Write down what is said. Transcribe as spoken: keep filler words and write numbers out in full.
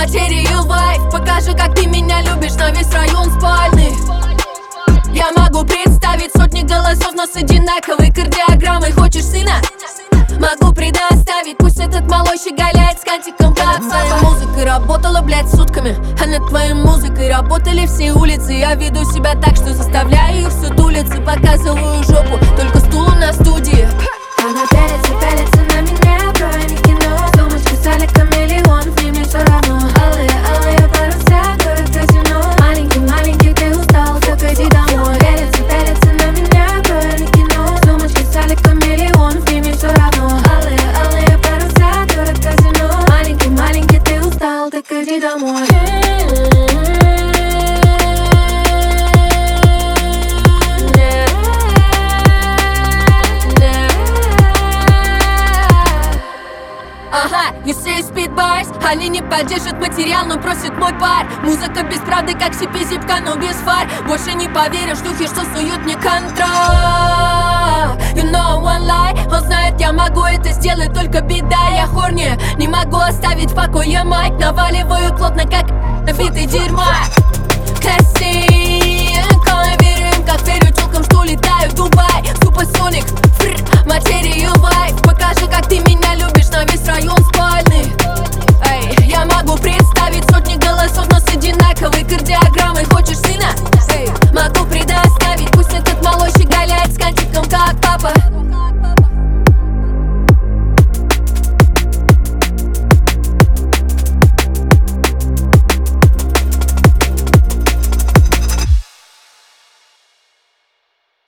материю вайф. Покажу, как ты меня любишь на весь район спальный. Я могу представить сотни голосов, но с одинаковой кардиограммой. Хочешь сына? Могу предоставить. Пусть этот малой щеголяет с кантиком как сама. Твоей музыкой работала, блядь, сутками. А над твоей музыкой работали все улицы. Я веду себя так, что заставляю их все тулиться. Показываю жопу, только стул на студии. Она пялится, пялится на меня, брови не кино. Сумочка с Аликом, миллион, в ней мне все равно. Алые, алые паруса, город казино. Маленький, маленький, ты устал, так иди домой. Пялится, пялится на меня, брови не кино. Сумочка с Аликом, миллион, в ней мне все равно. Алые, алые паруса, город казино. Маленький, маленький, ты устал, так иди домой. Ага, you say speed bars. Они не поддержат материал, но просит мой пар. Музыка без правды, как сипи-зипка, но без фар. Больше не поверишь духи, что суют мне контроль. You know one lie. Он знает, я могу это сделать, только беда, я хорни. Не могу оставить в покое майк. Наваливаю плотно, как набитый дерьма. Classy.